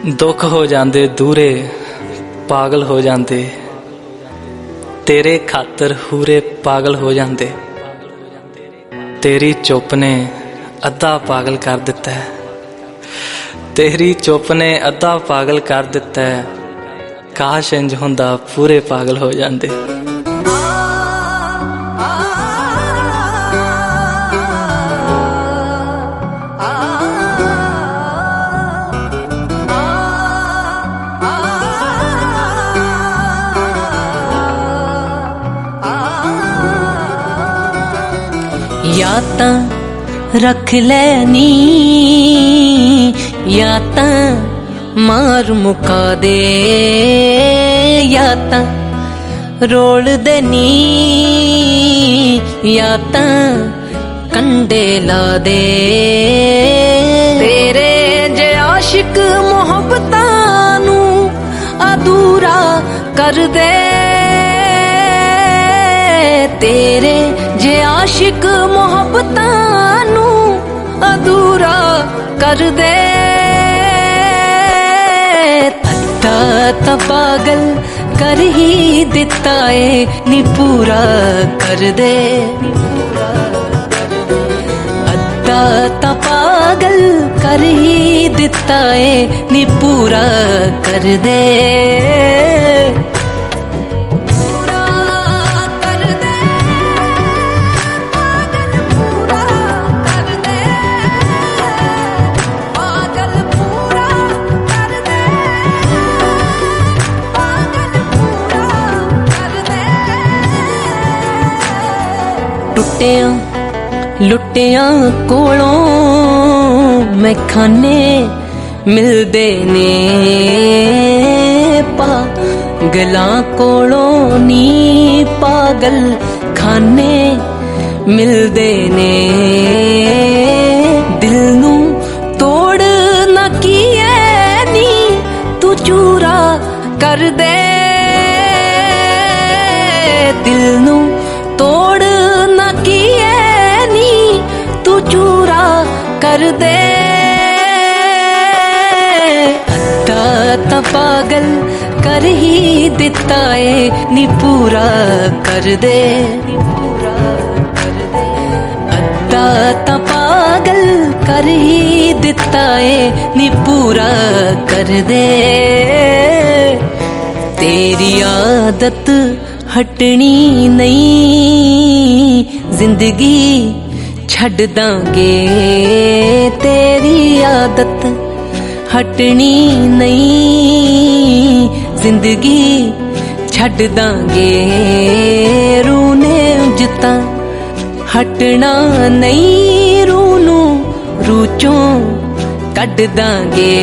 दुख हो जांदे दूरे पागल हो जांदे, तेरे खातर हूरे पागल हो जांदे। तेरी चुप ने अद्धा पागल कर दिता है, तेरी चुप ने अद्धा पागल कर दिता है। काश इंज हुंदा पूरे पागल हो जांदे। या तां रख लैनी या तां मार मुका दे, या तां रोल देनी या तां कंडे ला दे। तेरे जे आशिक मोहब्बतां नू अधूरा कर दे, तेरे जे आशिक मोहब्बतां नू अधूरा कर दे। अद्धा तां पागल कर ही दिता है नी पूरा कर दे। अद्धा तां पागल कर ही दिता है नी पूरा कर दे। टुटिया लुटिया कोलों मैं खाने मिलदे ने, पागलां कोलों नी पागल खाने मिलदे ने। दिल नू तोड़ ना कीए नी तू चूरा कर दे, दिल नू तोड़ ना कीए नी तू चूरा कर दे। अद्धा तां पागल कर ही दिता है नी पूरा कर दे। अद्धा तां पागल कर ही दिता है नी पूरा कर दे। तेरी आदत हटनी नहीं जिंदगी छड़ दांगे, तेरी आदत हटनी नहीं जिंदगी छड़ दांगे। रूने उजता हटना नहीं, रूनू रूचों कड़ दांगे।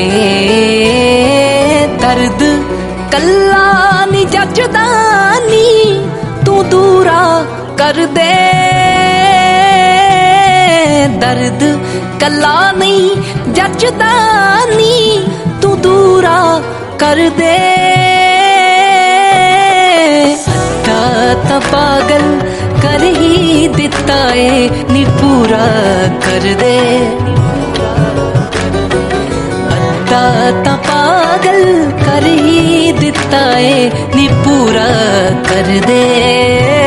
दर्द कल्ला नी जचदा नी तू दूरा कर दे, दर्द कल्ला नहीं जचदा नी तू दूरा कर दे। अद्धा तां पागल कर ही दिता है नी पूरा कर दे। अद्धा तां पागल कर ही दिता है नी पूरा कर दे।